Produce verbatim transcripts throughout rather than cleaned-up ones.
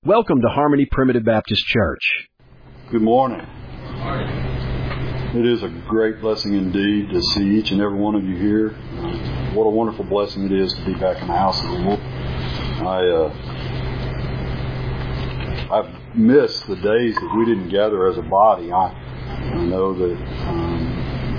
Welcome to Harmony Primitive Baptist Church. Good morning. It is a great blessing indeed to see each and every one of you here. Uh, what a wonderful blessing it is to be back in the house of the Lord. I, uh, I've missed the days that we didn't gather as a body. I, I know that um,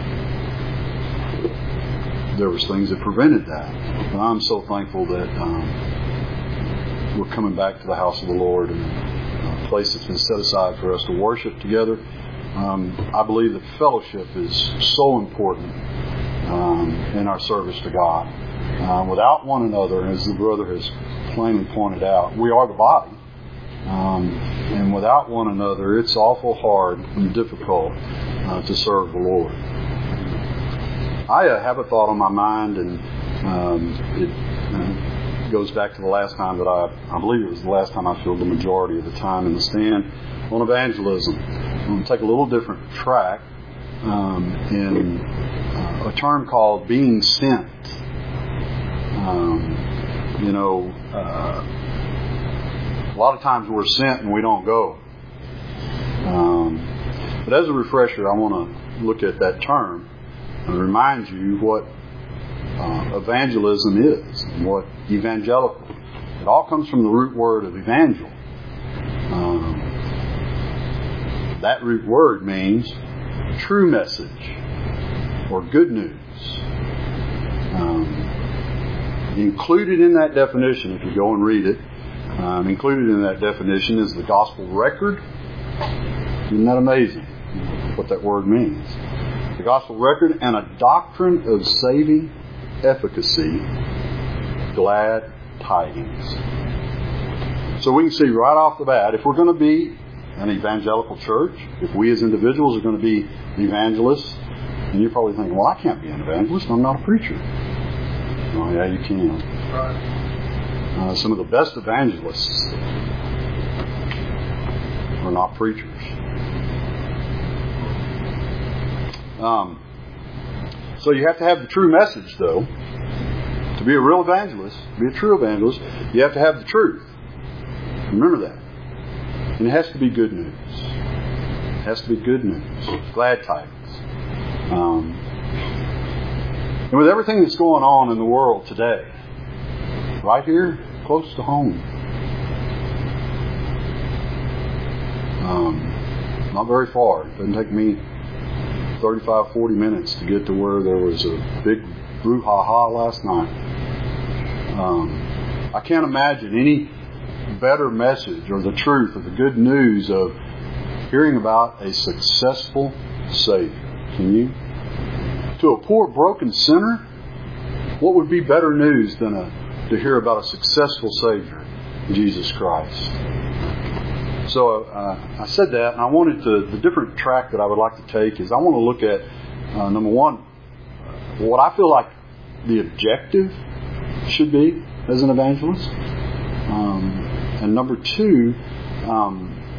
there was things that prevented that. But I'm so thankful that um, we're coming back to the house of the Lord and a place that's been set aside for us to worship together. Um, I believe that fellowship is so important um, in our service to God. Uh, without one another, as the brother has plainly pointed out, we are the body. Um, and without one another, it's awful hard and difficult uh, to serve the Lord. I uh, have a thought on my mind, and um, it uh, goes back to the last time that I, I believe it was the last time I filled the majority of the time in the stand on evangelism. I'm going to take a little different track um, in uh, a term called being sent. Um, you know, uh, a lot of times we're sent and we don't go. Um, but as a refresher, I want to look at that term and remind you what Uh, evangelism is, and what evangelical. It all comes from the root word of evangel. Um, that root word means true message or good news. Um, included in that definition, if you go and read it, um, included in that definition is the gospel record. Isn't that amazing what that word means? The gospel record and a doctrine of saving efficacy, glad tidings. So we can see right off the bat, if we're going to be an evangelical church, if we as individuals are going to be evangelists, and you're probably thinking, well, I can't be an evangelist, I'm not a preacher. Oh yeah, you can. Uh, some of the best evangelists are not preachers. Um, So you have to have the true message, though. To be a real evangelist, to be a true evangelist, you have to have the truth. Remember that. And it has to be good news. It has to be good news. Glad tidings. Um, and with everything that's going on in the world today, right here, close to home, um, not very far. It doesn't take me thirty-five, forty minutes to get to where there was a big brouhaha last night. Um, I can't imagine any better message or the truth or the good news of hearing about a successful Savior. Can you? To a poor, broken sinner, what would be better news than a, to hear about a successful Savior, Jesus Christ? So uh, I said that, and I wanted to, the different track that I would like to take is I want to look at, uh, number one, what I feel like the objective should be as an evangelist. Um, and number two, um,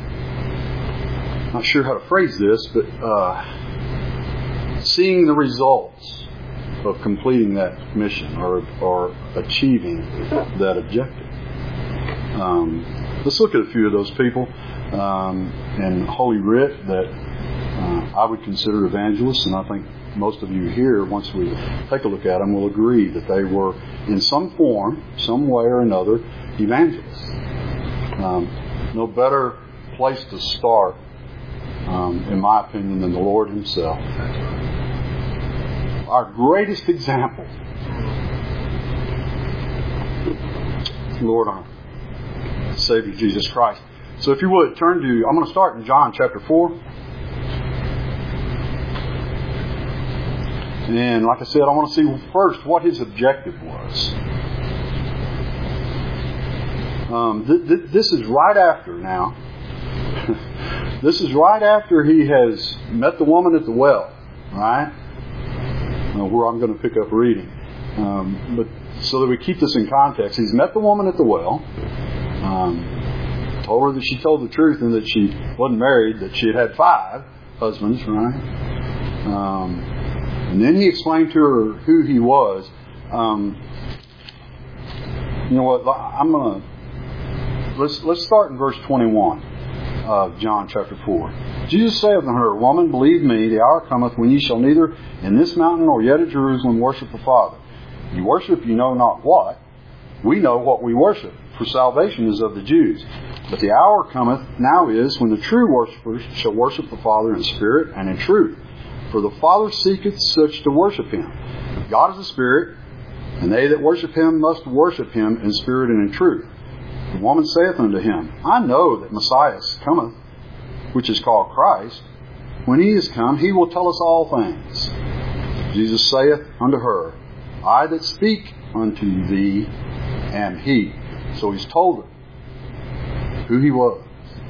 not sure how to phrase this, but uh, seeing the results of completing that mission or, or achieving that objective. Um, Let's look at a few of those people um, in Holy Writ that uh, I would consider evangelists, and I think most of you here, once we take a look at them, will agree that they were in some form, some way or another, evangelists. Um, no better place to start, um, in my opinion, than the Lord Himself. Our greatest example, Lord, our Savior Jesus Christ. So if you would, turn to, I'm going to start in John chapter four. And like I said, I want to see first what His objective was. Um, th- th- this is right after now. This is right after He has met the woman at the well, right? Uh, where I'm going to pick up reading. Um, but so that we keep this in context, He's met the woman at the well. Um, told her that she told the truth and that she wasn't married, that she had had five husbands, right? Um, and then He explained to her who He was. Um, you know what? I'm going to Let's let's start in verse twenty-one of John chapter four. Jesus saith unto her, Woman, believe me, the hour cometh when ye shall neither in this mountain nor yet at Jerusalem worship the Father. You worship you know not what. We know what we worship, for salvation is of the Jews. But the hour cometh, now is, when the true worshippers shall worship the Father in spirit and in truth. For the Father seeketh such to worship Him. God is a spirit, and they that worship Him must worship Him in spirit and in truth. The woman saith unto Him, I know that Messiah cometh, which is called Christ. When He is come, He will tell us all things. Jesus saith unto her, I that speak unto thee am He. So He's told her who He was.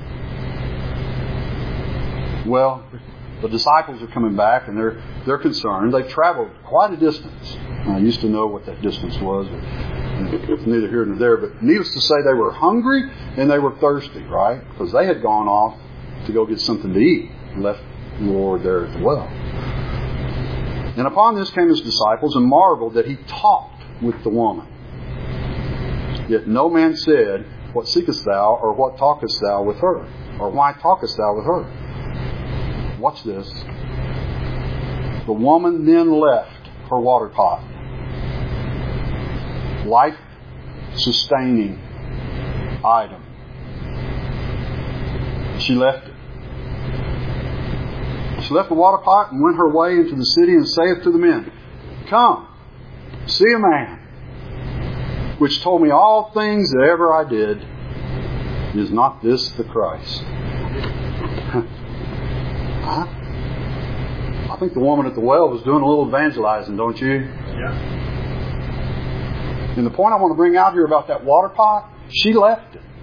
Well, the disciples are coming back and they're they're concerned. They've traveled quite a distance. I used to know what that distance was, but it's neither here nor there. But needless to say, they were hungry and they were thirsty, right? Because they had gone off to go get something to eat and left the Lord there at the well. And upon this came His disciples and marveled that He talked with the woman. Yet no man said, What seekest thou, or what talkest thou with her? Or why talkest thou with her? Watch this. The woman then left her water pot. Life-sustaining item. She left it. She left the water pot and went her way into the city and saith to the men, Come, see a man, which told me all things that ever I did. Is not this the Christ? Huh? I think the woman at the well was doing a little evangelizing, don't you? Yeah. And the point I want to bring out here about that water pot, she left it.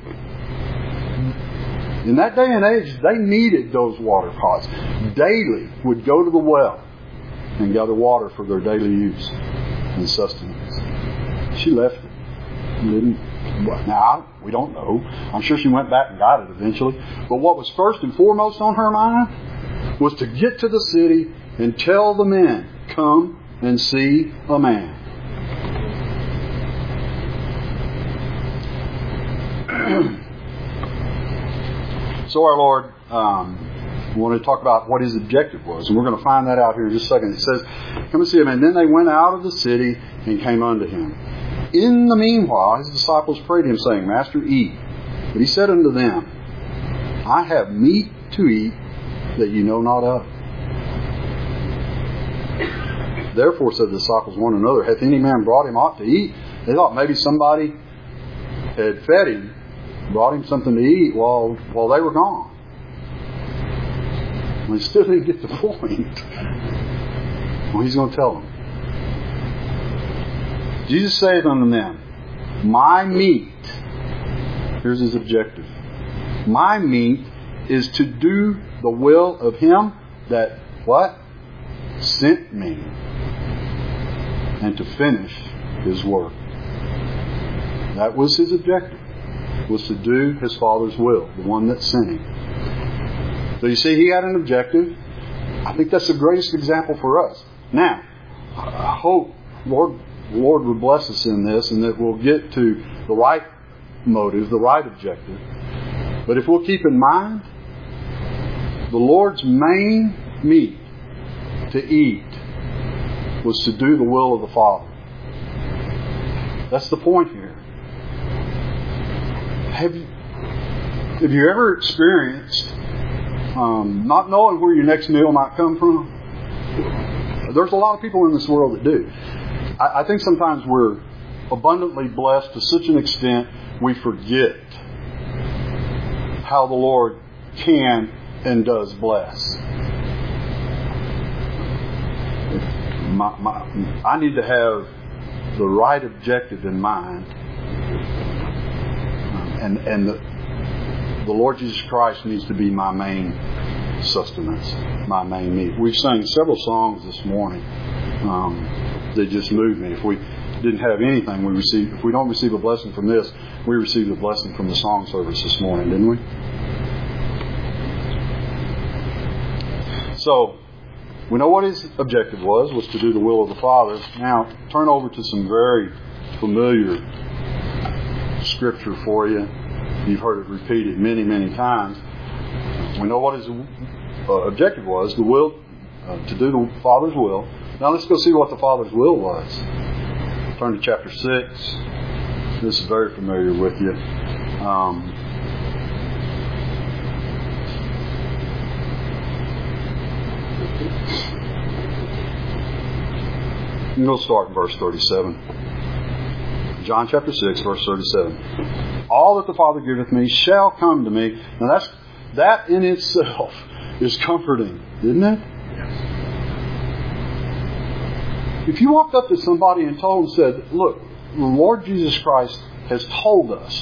In that day and age, they needed those water pots. Daily would go to the well and gather water for their daily use and sustenance. She left it. Didn't. Now, we don't know. I'm sure she went back and got it eventually. But what was first and foremost on her mind was to get to the city and tell the men, Come and see a man. So our Lord um, wanted to talk about what His objective was. And we're going to find that out here in just a second. He says, Come and see him. And then they went out of the city and came unto Him. In the meanwhile, His disciples prayed Him, saying, Master, eat. But He said unto them, I have meat to eat that you know not of. Therefore said the disciples one to another, Hath any man brought Him aught to eat? They thought maybe somebody had fed Him, brought Him something to eat while while they were gone. Well, He still didn't get the point. Well, He's going to tell them. Jesus saith unto them, My meat, here's His objective, my meat is to do the will of Him that, what? Sent me, and to finish His work. That was His objective, was to do His Father's will, the one that sent Him. So you see, He had an objective. I think that's the greatest example for us. Now, I hope Lord, Lord will bless us in this and that we'll get to the right motive, the right objective. But if we'll keep in mind, the Lord's main meat to eat was to do the will of the Father. That's the point here. Have you, have you ever experienced um, not knowing where your next meal might come from? There's a lot of people in this world that do. I, I think sometimes we're abundantly blessed to such an extent we forget how the Lord can and does bless. My, my, I need to have the right objective in mind, and and the, the Lord Jesus Christ needs to be my main sustenance, my main meat. We've sung several songs this morning um, that just moved me. If we didn't have anything, we receive. If we don't receive a blessing from this, we received a blessing from the song service this morning, didn't we? So, we know what His objective was, was to do the will of the Father. Now, turn over to some very familiar Scripture for you. You've heard it repeated many, many times. We know what his uh, objective was, the will, uh, to do the Father's will. Now let's go see what the Father's will was. Turn to chapter six. This is very familiar with you. Um, we'll start in verse thirty-seven. John chapter six, verse thirty-seven. All that the Father giveth me shall come to me. Now that's that in itself is comforting, isn't it? If you walked up to somebody and told and said, look, the Lord Jesus Christ has told us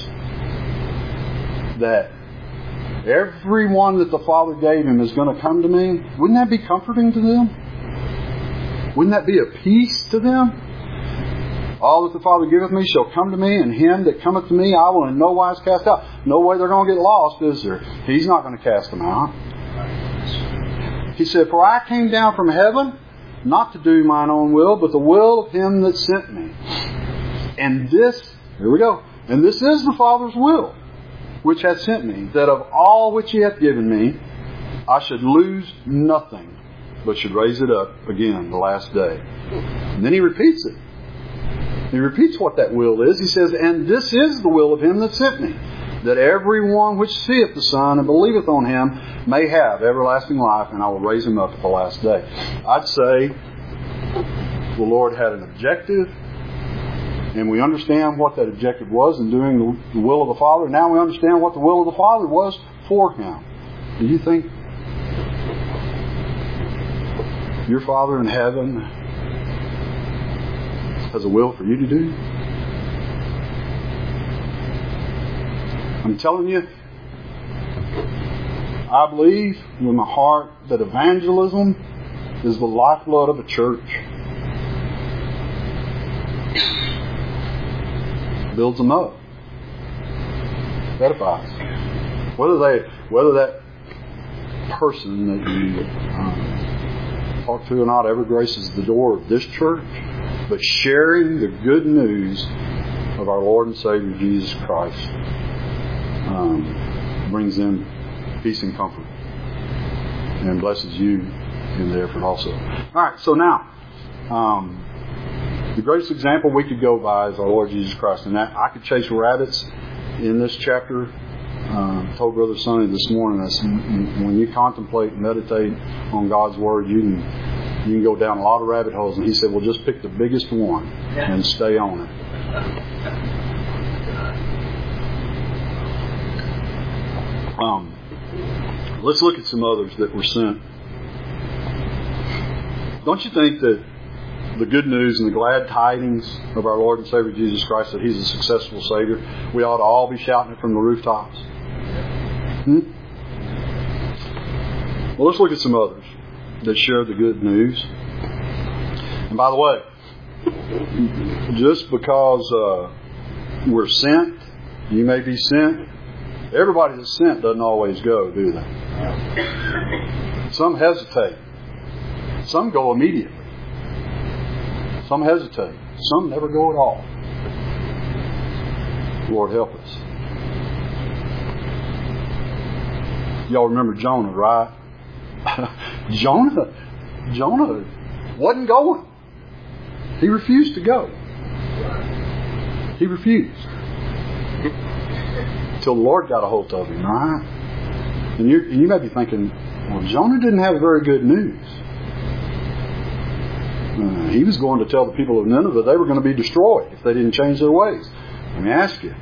that everyone that the Father gave Him is going to come to me, wouldn't that be comforting to them? Wouldn't that be a peace to them? All that the Father giveth me shall come to me, and him that cometh to me I will in no wise cast out. No way they're going to get lost, is there? He's not going to cast them out. He said, for I came down from heaven not to do mine own will, but the will of Him that sent me. And this, here we go, and this is the Father's will, which hath sent me, that of all which He hath given me, I should lose nothing, but should raise it up again the last day. And then He repeats it. He repeats what that will is. He says, and this is the will of Him that sent me, that every one which seeth the Son and believeth on Him may have everlasting life, and I will raise him up at the last day. I'd say the Lord had an objective, and we understand what that objective was in doing the will of the Father. Now we understand what the will of the Father was for Him. Do you think your Father in heaven has a will for you to do? I'm telling you, I believe with my heart that evangelism is the lifeblood of a church. Builds them up, edifies. Whether they, whether that person that you um, talk to or not ever graces the door of this church, but sharing the good news of our Lord and Savior Jesus Christ um, brings them peace and comfort and blesses you in the effort also. All right, so now um, the greatest example we could go by is our Lord Jesus Christ, and that I could chase rabbits in this chapter. Uh, I told Brother Sonny this morning, I said, when you contemplate and meditate on God's Word, you can you can go down a lot of rabbit holes. And he said, well, just pick the biggest one and stay on it. Um, let's look at some others that were sent. Don't you think that the good news and the glad tidings of our Lord and Savior Jesus Christ, that He's a successful Savior, we ought to all be shouting it from the rooftops? Hmm? Well, let's look at some others that share the good news. And by the way, just because uh, we're sent, you may be sent, everybody that's sent doesn't always go, do they? Some hesitate. Some go immediately. Some hesitate. Some never go at all. Lord help us. Y'all remember Jonah, right? Jonah, Jonah wasn't going. He refused to go. He refused. Until the Lord got a hold of him, right? And, you're, and you may be thinking, well, Jonah didn't have very good news. Uh, he was going to tell the people of Nineveh they were going to be destroyed if they didn't change their ways. Let me ask you,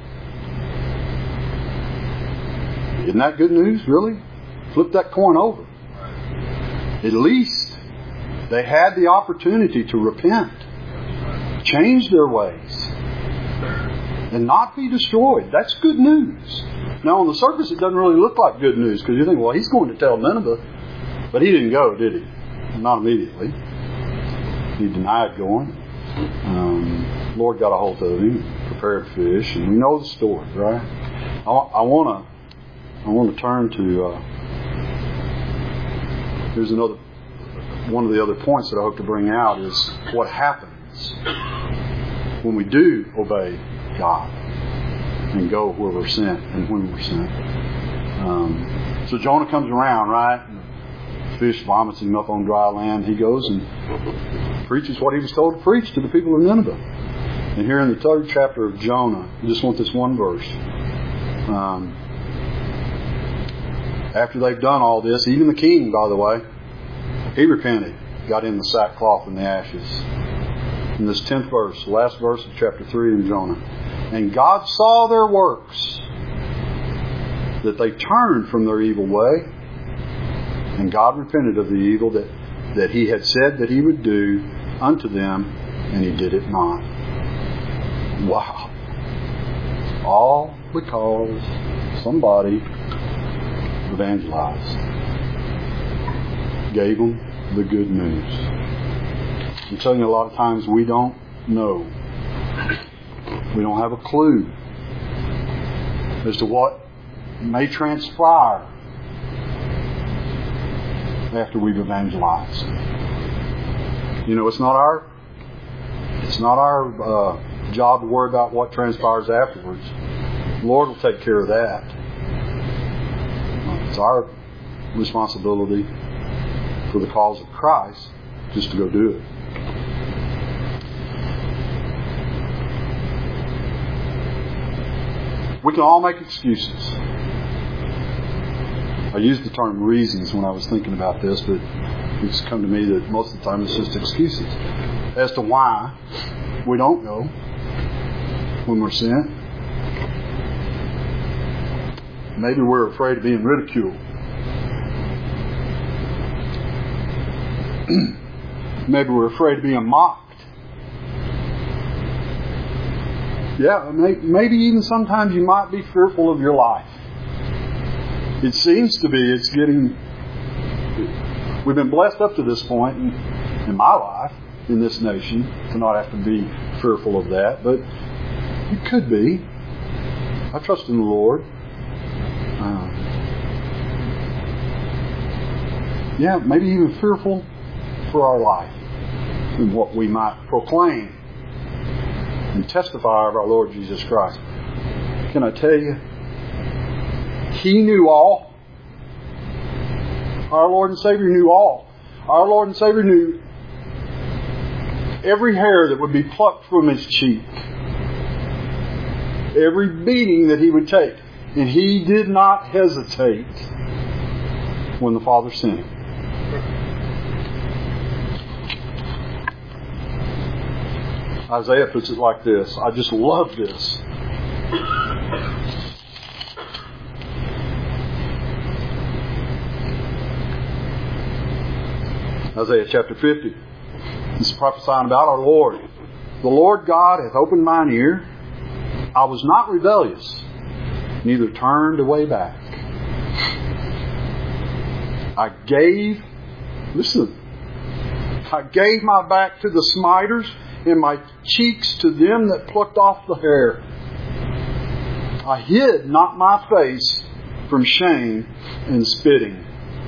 isn't that good news, really? Flip that coin over. At least they had the opportunity to repent, change their ways, and not be destroyed. That's good news. Now, on the surface, it doesn't really look like good news because you think, well, he's going to tell Nineveh. But he didn't go, did he? Not immediately. He denied going. Um, Lord got a hold of him, prepared fish, and we know the story, right? I, I want to I want to turn to, uh, here's another, one of the other points that I hope to bring out is what happens when we do obey God. and go where we're sent and when we're sent. Um, so Jonah comes around, right? And fish vomits him up on dry land. He goes and preaches what he was told to preach to the people of Nineveh. And here in the third chapter of Jonah, I just want this one verse. Um, after they've done all this, even the king, by the way, he repented, got in the sackcloth and the ashes. In this tenth verse, last verse of chapter three of Jonah. And God saw their works, that they turned from their evil way, and God repented of the evil that, that He had said that He would do unto them, and He did it not. Wow. All because somebody evangelized. Gave them the good news. I'm telling you, a lot of times we don't know. We don't have a clue as to what may transpire after we've evangelized. You know, it's not our it's not our uh, job to worry about what transpires afterwards. The Lord will take care of that. It's our responsibility for the cause of Christ just to go do it. We can all make excuses. I used the term reasons when I was thinking about this, but it's come to me that most of the time it's just excuses as to why we don't go when we're sent. Maybe we're afraid of being ridiculed. Maybe we're afraid of being mocked. Yeah, maybe even sometimes you might be fearful of your life. It seems to be, it's getting, we've been blessed up to this point in, in my life, in this nation, to not have to be fearful of that, but it could be. I trust in the Lord. Uh, yeah, maybe even fearful for our life and what we might proclaim and testify of our Lord Jesus Christ. Can I tell you, He knew all. Our Lord and Savior knew all. Our Lord and Savior knew every hair that would be plucked from His cheek, every beating that He would take. And He did not hesitate when the Father sent Him. Isaiah puts it like this. I just love this. Isaiah chapter fifty. This is prophesying about our Lord. The Lord God hath opened mine ear. I was not rebellious, neither turned away back. I gave, listen, I gave my back to the smiters, and my cheeks to them that plucked off the hair. I hid not my face from shame and spitting.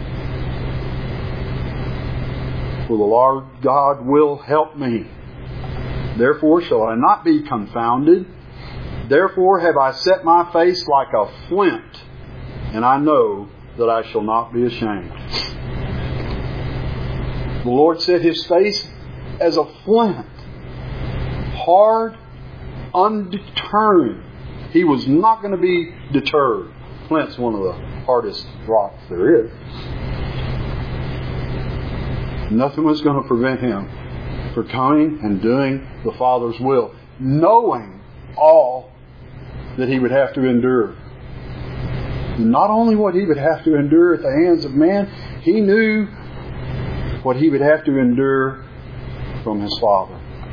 For the Lord God will help me. Therefore shall I not be confounded. Therefore have I set my face like a flint, and I know that I shall not be ashamed. The Lord set His face as a flint. Hard, undeterred. He was not going to be deterred. Flint's one of the hardest rocks there is. Nothing was going to prevent Him from coming and doing the Father's will, knowing all that He would have to endure. Not only what He would have to endure at the hands of man, He knew what He would have to endure from His Father.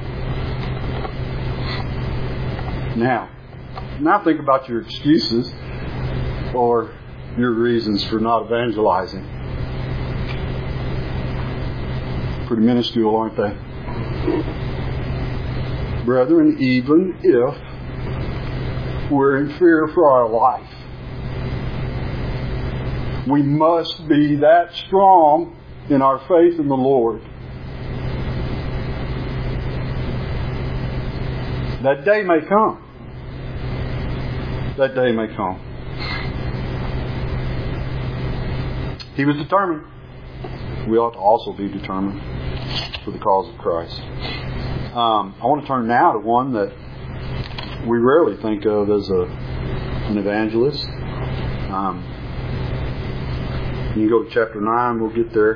Now, now think about your excuses or your reasons for not evangelizing. Pretty minuscule, aren't they? Brethren, even if we're in fear for our life, we must be that strong in our faith in the Lord. That day may come. that day may come. He was determined. We ought to also be determined for the cause of Christ. Um, I want to turn now to one that we rarely think of as a, an evangelist. Um, you can go to chapter nine, we'll get there.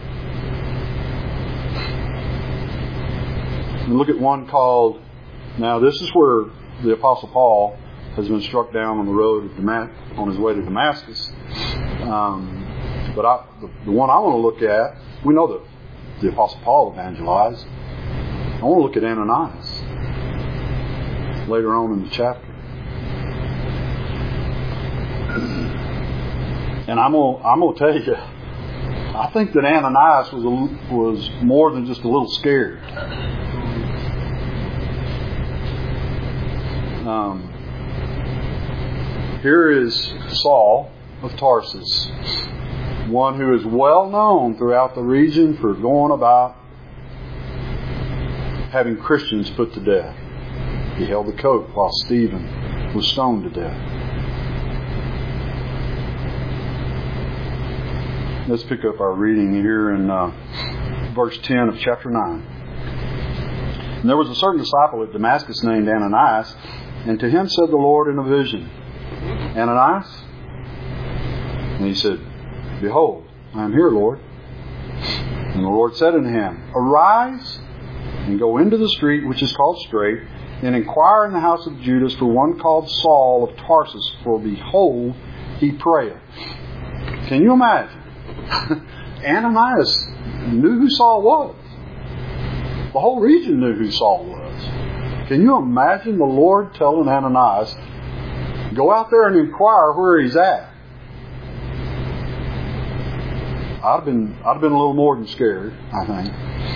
And look at one called, now this is where the Apostle Paul has been struck down on the road of Damas- on his way to Damascus. Um, but I, the, the one I want to look at, we know that the Apostle Paul evangelized. I want to look at Ananias later on in the chapter. And I'm gonna, I'm gonna tell you, I think that Ananias was a, was more than just a little scared. Um, here is Saul of Tarsus, one who is well known throughout the region for going about having Christians put to death. He held the coat while Stephen was stoned to death. Let's pick up our reading here in uh, verse ten of chapter nine. And there was a certain disciple at Damascus named Ananias, and to him said the Lord in a vision, Ananias? And he said, Behold, I am here, Lord. And the Lord said unto him, Arise and go into the street which is called Straight, and inquire in the house of Judas for one called Saul of Tarsus, for behold, he prayeth. Can you imagine? Ananias knew who Saul was. The whole region knew who Saul was. Can you imagine the Lord telling Ananias, go out there and inquire where he's at? I'd have been, I'd have been a little more than scared, I think.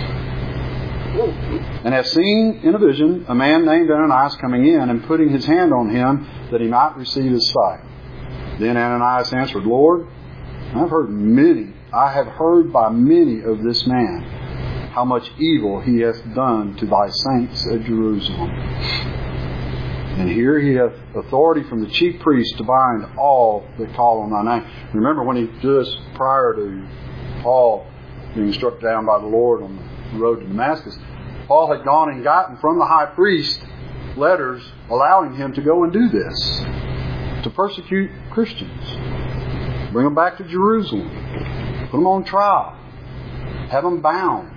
And have seen in a vision a man named Ananias coming in and putting his hand on him that he might receive his sight. Then Ananias answered, Lord, I've heard many, I have heard by many of this man how much evil he hath done to thy saints at Jerusalem. And here he hath authority from the chief priest to bind all that call on thy name. Remember when he just prior to Paul being struck down by the Lord on the road to Damascus, Paul had gone and gotten from the high priest letters allowing him to go and do this, to persecute Christians, bring them back to Jerusalem, put them on trial, have them bound.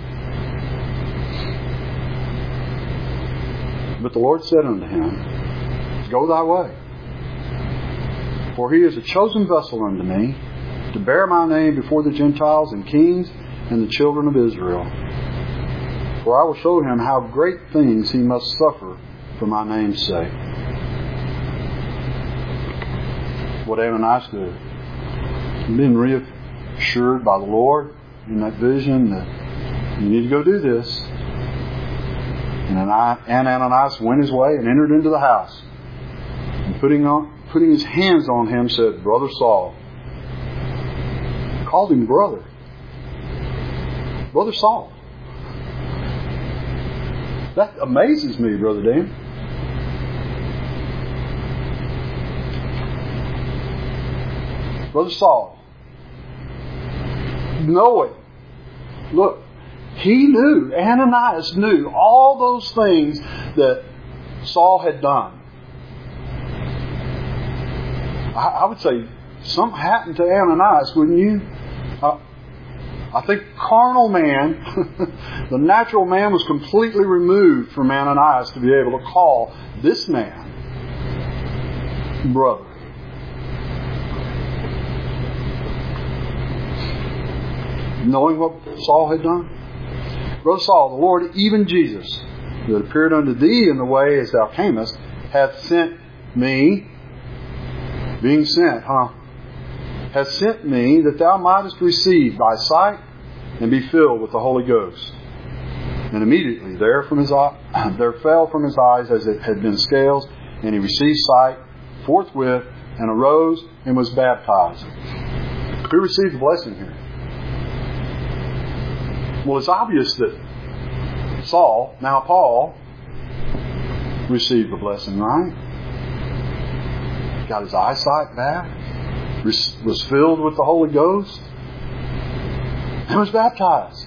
But the Lord said unto him, Go thy way, for he is a chosen vessel unto me, to bear my name before the Gentiles and kings and the children of Israel. For I will show him how great things he must suffer for my name's sake. What Ananias did, being reassured by the Lord in that vision that you need to go do this. And Ananias went his way and entered into the house. And putting on, putting his hands on him, said, Brother Saul. Called him brother. Brother Saul. That amazes me, Brother Dan. Brother Saul. Knowing. Look. He knew, Ananias knew all those things that Saul had done. I, I would say something happened to Ananias, wouldn't you? Uh, I think carnal man, the natural man was completely removed from Ananias to be able to call this man brother. Knowing what Saul had done. Brother Saul, the Lord, even Jesus, that appeared unto thee in the way as thou camest, hath sent me, being sent, huh? Hath sent me that thou mightest receive thy sight and be filled with the Holy Ghost. And immediately there from his eye, there fell from his eyes as it had been scales, and he received sight forthwith, and arose and was baptized. Who received the blessing here? Well, it's obvious that Saul, now Paul, received the blessing, right? got his eyesight back, was filled with the Holy Ghost, and was baptized.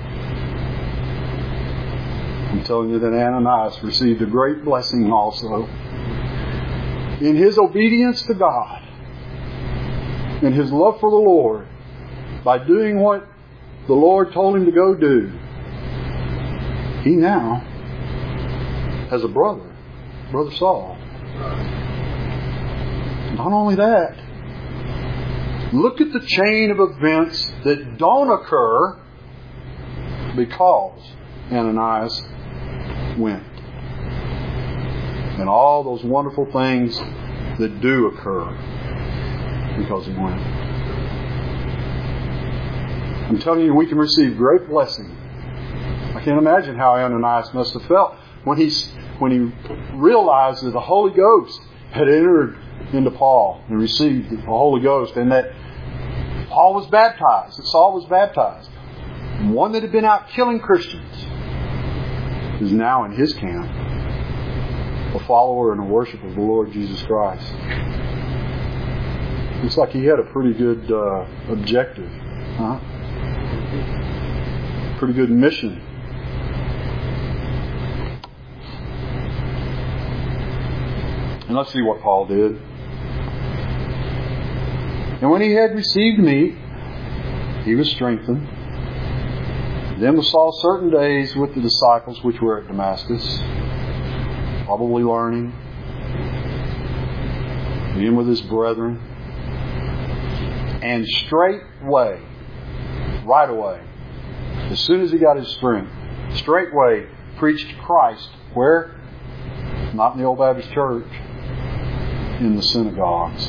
I'm telling you that Ananias received a great blessing also. In his obedience to God, in his love for the Lord, by doing what the Lord told him to go do, he now has a brother, Brother Saul. Not only that, look at the chain of events that don't occur because Ananias went. And all those wonderful things that do occur because he went. I'm telling you, we can receive great blessing. I can't imagine how Ananias must have felt when he, when he realized that the Holy Ghost had entered into Paul and received the Holy Ghost, and that Paul was baptized, that Saul was baptized. One that had been out killing Christians is now in his camp, a follower and a worshiper of the Lord Jesus Christ. Looks like he had a pretty good uh, objective, huh? Pretty good mission. And let's see what Paul did. And when he had received meat, he was strengthened. Then was Saul certain days with the disciples which were at Damascus, probably learning, being with his brethren. And straightway, right away, as soon as he got his strength, straightway preached Christ. Where? Not in the Old Baptist Church. In the synagogues.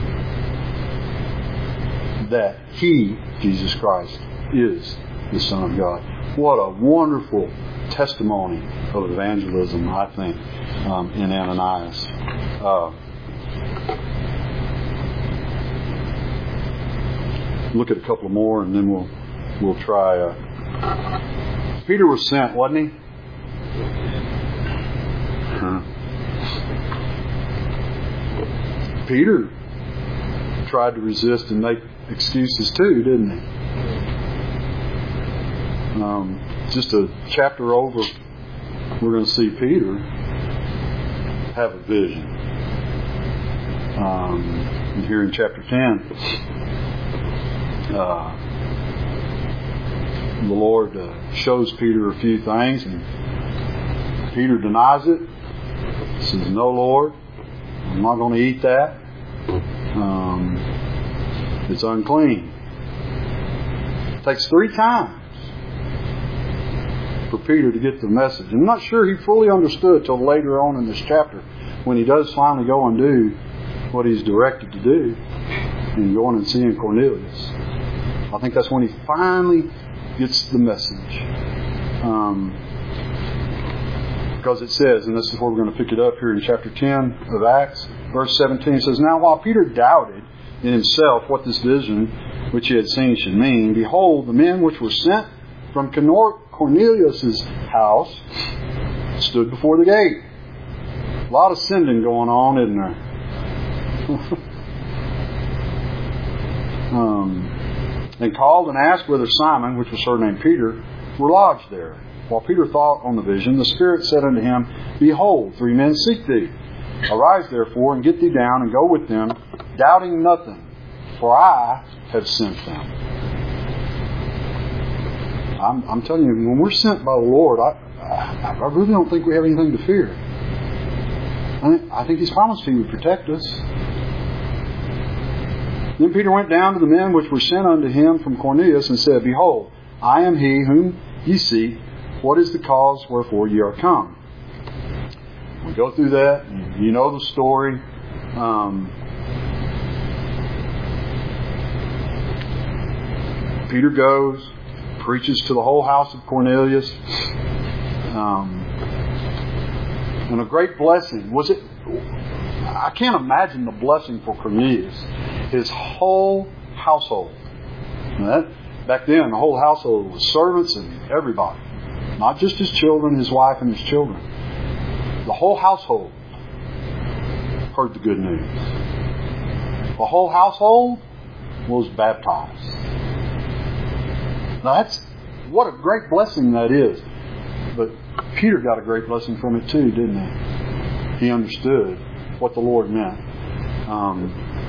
That He, Jesus Christ, is the Son of God. What a wonderful testimony of evangelism, I think, um, in Ananias. Uh, look at a couple more, and then we'll we'll try. Uh, Peter was sent, wasn't he? Huh. Peter tried to resist and make excuses too, didn't he? Um, just a chapter over, we're going to see Peter have a vision. Um, and here in chapter ten, uh, the Lord uh, shows Peter a few things, and Peter denies it. He says, "No, Lord, I'm not going to eat that. Um, it's unclean." It takes three times for Peter to get the message. I'm not sure he fully understood till later on in this chapter, when he does finally go and do what he's directed to do, and going and seeing Cornelius. I think that's when he finally gets the message. Um, because it says, and this is where we're going to pick it up here in chapter ten of Acts, verse seventeen, it says, "Now while Peter doubted in himself what this vision which he had seen should mean, behold, the men which were sent from Cornelius' house stood before the gate." A lot of sending going on, isn't there? um, and called and asked whether Simon, which was surnamed Peter, were lodged there. While Peter thought on the vision, the Spirit said unto him, "Behold, three men seek thee. Arise therefore, and get thee down, and go with them, doubting nothing, for I have sent them." I'm, I'm telling you, when we're sent by the Lord, I, I, I really don't think we have anything to fear. I think, I think He's promised He would protect us. Then Peter went down to the men which were sent unto him from Cornelius, and said, "Behold, I am he whom ye seek. What is the cause wherefore ye are come?" We go through that. You know the story. Um, Peter goes, preaches to the whole house of Cornelius. Um, and a great blessing. Was it? I can't imagine the blessing for Cornelius. His whole household. That, back then, the whole household was servants and everybody. Not just his children, his wife, and his children. The whole household heard the good news. The whole household was baptized. Now that's, what a great blessing that is. But Peter got a great blessing from it too, didn't he? He understood what the Lord meant. Um,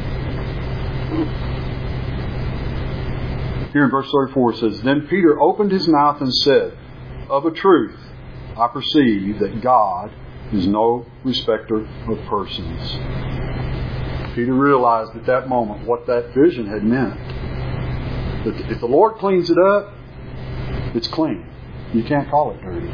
here in verse thirty-four it says, Then Peter opened his mouth and said, Of a truth, I perceive that God is no respecter of persons. Peter realized at that moment what that vision had meant. That if the Lord cleans it up, it's clean. You can't call it dirty.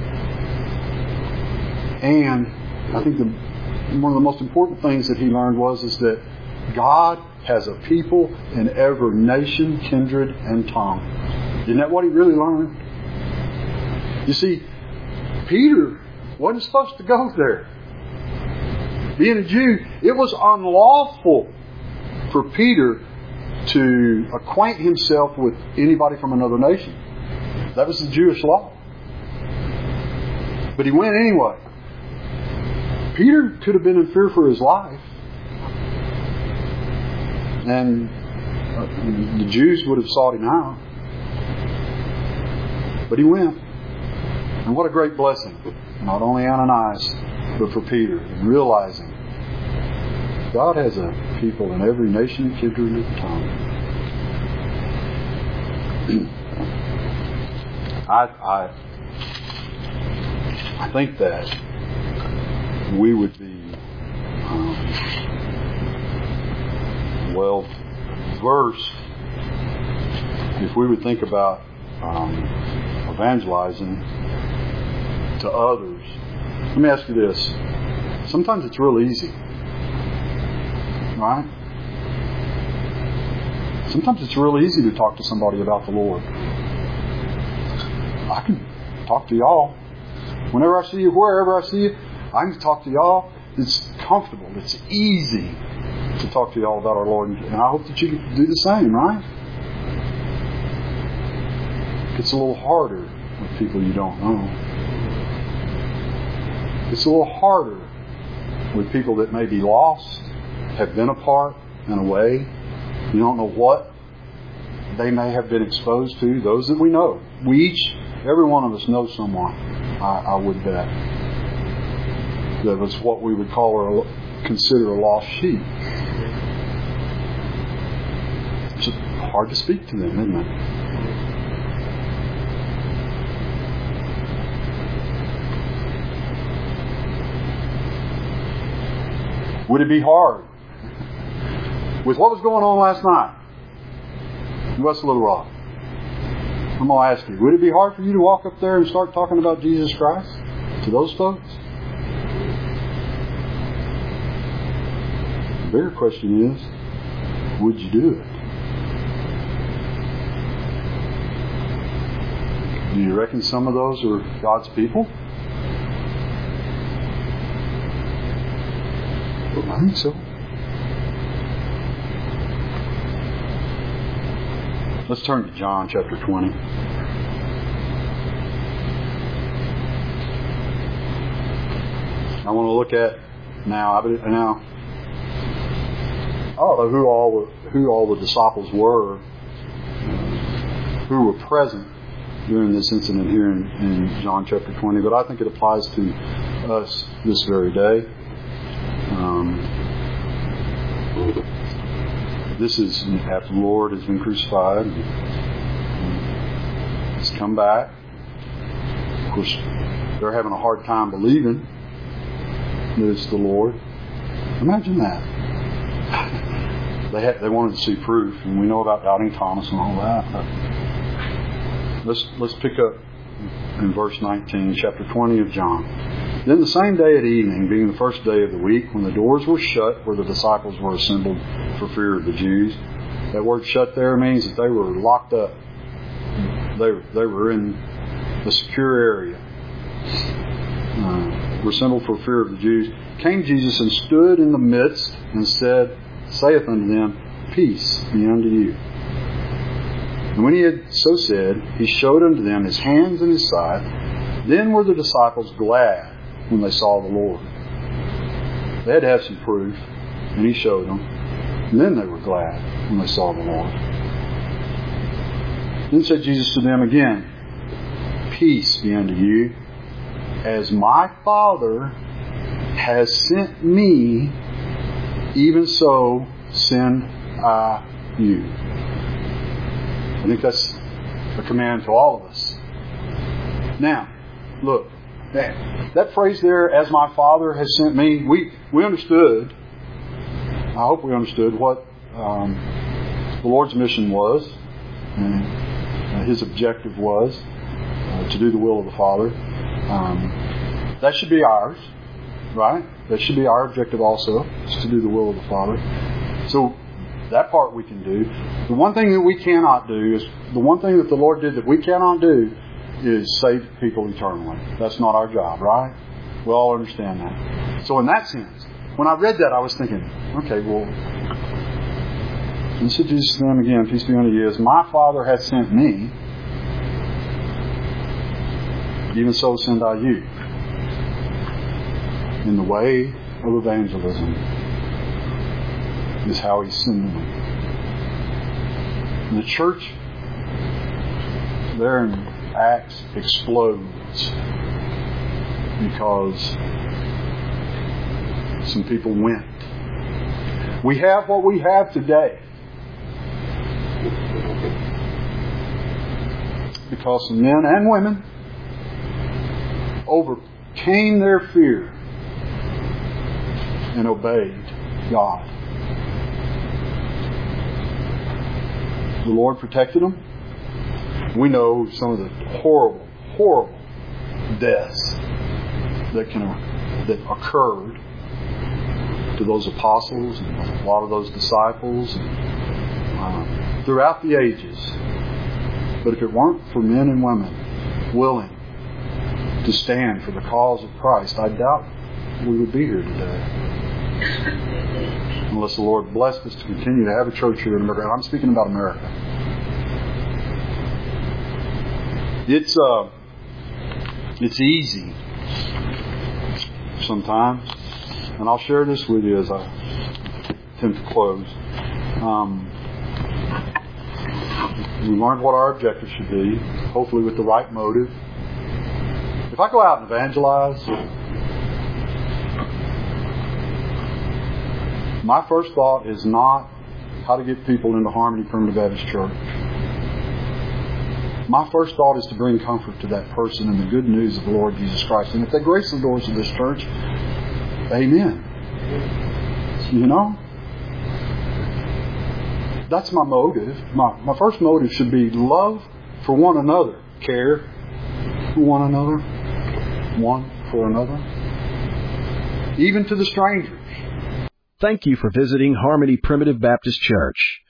And I think the, one of the most important things that he learned was is that God has a people in every nation, kindred, and tongue. Isn't that what he really learned? You see, Peter wasn't supposed to go there. Being a Jew, it was unlawful for Peter to acquaint himself with anybody from another nation. That was the Jewish law. But he went anyway. Peter could have been in fear for his life. And the Jews would have sought him out. But he went. And what a great blessing. Not only Ananias, but for Peter. Realizing God has a people in every nation, kindred, and tongue. I, I, I think that we would be um, well versed if we would think about um, evangelizing to others. Let me ask you this. Sometimes it's real easy. Right? Sometimes it's real easy to talk to somebody about the Lord. I can talk to y'all. Whenever I see you, wherever I see you, I can talk to y'all. It's comfortable. It's easy to talk to y'all about our Lord. And I hope that you do the same, right? It's a little harder with people you don't know. It's a little harder with people that may be lost, have been apart in a way. You don't know what they may have been exposed to. Those that we know. We each, every one of us knows someone, I, I would bet, that was what we would call or consider a lost sheep. It's just hard to speak to them, isn't it? Would it be hard? With what was going on last night in West Little Rock, I'm going to ask you, would it be hard for you to walk up there and start talking about Jesus Christ to those folks? The bigger question is, would you do it? Do you reckon some of those are God's people? I think so. Let's turn to John chapter twenty. I want to look at now. Now, I don't know who all the, who all the disciples were who were present during this incident here in, in John chapter twenty, but I think it applies to us this very day. Um, This is after the Lord has been crucified. He's come back. Of course, they're having a hard time believing that it's the Lord. Imagine that. They had, they wanted to see proof, and we know about doubting Thomas and all that. But let's let's pick up in verse nineteen, chapter twenty of John. Then the same day at evening, being the first day of the week, when the doors were shut where the disciples were assembled for fear of the Jews. That word shut there means that they were locked up. They, they were in a secure area. Uh, were assembled for fear of the Jews. Came Jesus and stood in the midst and said, saith unto them, Peace be unto you. And when he had so said, he showed unto them his hands and his side. Then were the disciples glad when they saw the Lord. They had to have some proof, and he showed them. And then they were glad when they saw the Lord. Then said Jesus to them again, peace be unto you. As my Father has sent me, even so send I you. I think that's a command to all of us. Now, look, that, that phrase there, as my Father has sent me, we, we understood, I hope we understood what um, the Lord's mission was, and uh, His objective was uh, to do the will of the Father. Um, that should be ours, right? That should be our objective also, is to do the will of the Father. So, that part we can do. The one thing that we cannot do is, the one thing that the Lord did that we cannot do is save people eternally. That's not our job, right? We all understand that. So in that sense, when I read that, I was thinking, okay, well, and said Jesus to them again, peace be unto you, as my Father hath sent me, even so send I you. In the way of evangelism is how He's sending them. And the church there in Acts explodes because some people went. We have what we have today because some men and women overcame their fear and obeyed God. The Lord protected them. We know some of the horrible, horrible deaths that can that occurred to those apostles and a lot of those disciples and, uh, throughout the ages. But if it weren't for men and women willing to stand for the cause of Christ, I doubt we would be here today. Unless the Lord blessed us to continue to have a church here in America. I'm speaking about America. It's uh, it's easy sometimes, and I'll share this with you as I attempt to close. Um, we learned what our objective should be, hopefully with the right motive. If I go out and evangelize, my first thought is not how to get people into Harmony Primitive Baptist Church. My first thought is to bring comfort to that person in the good news of the Lord Jesus Christ. And if they grace the doors of this church, amen. You know? That's my motive. My, my first motive should be love for one another. Care for one another. One for another. Even to the strangers. Thank you for visiting Harmony Primitive Baptist Church.